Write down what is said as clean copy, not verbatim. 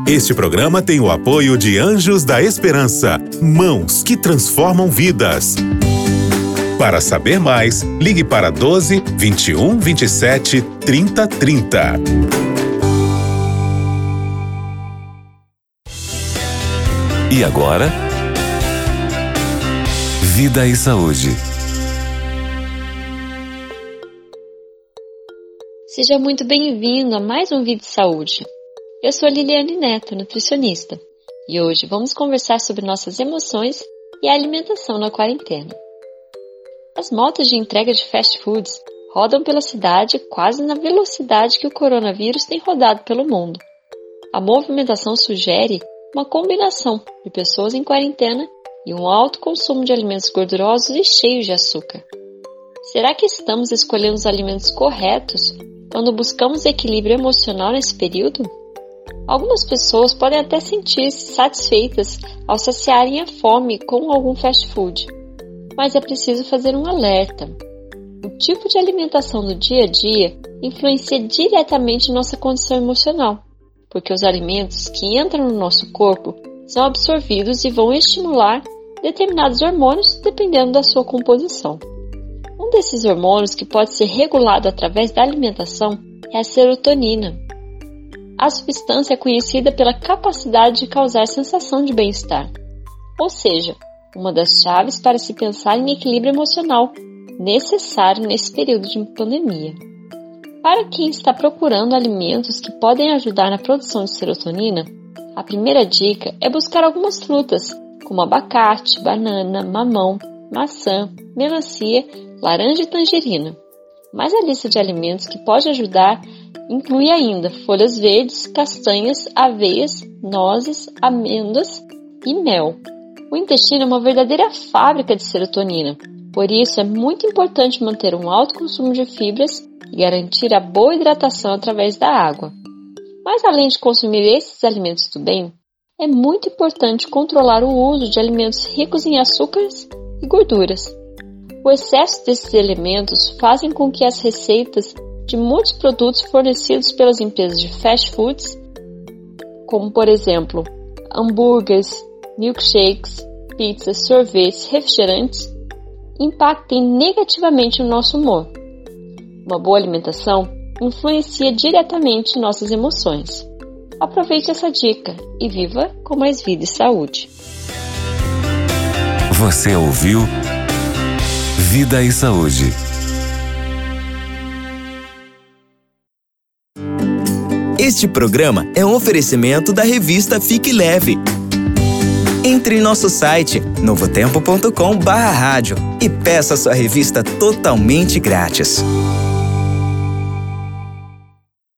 Este programa tem o apoio de Anjos da Esperança, mãos que transformam vidas. Para saber mais, ligue para 12 21 27 30 30. E agora, Vida e Saúde. Seja muito bem-vindo a mais um Vida e Saúde. Eu sou a Liliane Neto, nutricionista, e hoje vamos conversar sobre nossas emoções e a alimentação na quarentena. As motos de entrega de fast foods rodam pela cidade quase na velocidade que o coronavírus tem rodado pelo mundo. A movimentação sugere uma combinação de pessoas em quarentena e um alto consumo de alimentos gordurosos e cheios de açúcar. Será que estamos escolhendo os alimentos corretos quando buscamos equilíbrio emocional nesse período? Algumas pessoas podem até sentir-se satisfeitas ao saciarem a fome com algum fast food, mas é preciso fazer um alerta. O tipo de alimentação do dia a dia influencia diretamente nossa condição emocional, porque os alimentos que entram no nosso corpo são absorvidos e vão estimular determinados hormônios dependendo da sua composição. Um desses hormônios que pode ser regulado através da alimentação é a serotonina. A substância é conhecida pela capacidade de causar sensação de bem-estar, ou seja, uma das chaves para se pensar em equilíbrio emocional necessário nesse período de pandemia. Para quem está procurando alimentos que podem ajudar na produção de serotonina, a primeira dica é buscar algumas frutas, como abacate, banana, mamão, maçã, melancia, laranja e tangerina. Mas a lista de alimentos que pode ajudar inclui ainda folhas verdes, castanhas, aveias, nozes, amêndoas e mel. O intestino é uma verdadeira fábrica de serotonina, por isso é muito importante manter um alto consumo de fibras e garantir a boa hidratação através da água. Mas além de consumir esses alimentos do bem, é muito importante controlar o uso de alimentos ricos em açúcares e gorduras. O excesso desses elementos fazem com que as receitas de muitos produtos fornecidos pelas empresas de fast foods, como por exemplo hambúrgueres, milkshakes, pizzas, sorvetes, refrigerantes, impactem negativamente o nosso humor. Uma boa alimentação influencia diretamente nossas emoções. Aproveite essa dica e viva com mais vida e saúde. Você ouviu Vida e Saúde. Este programa é um oferecimento da revista Fique Leve. Entre em nosso site novotempo.com/rádio e peça sua revista totalmente grátis.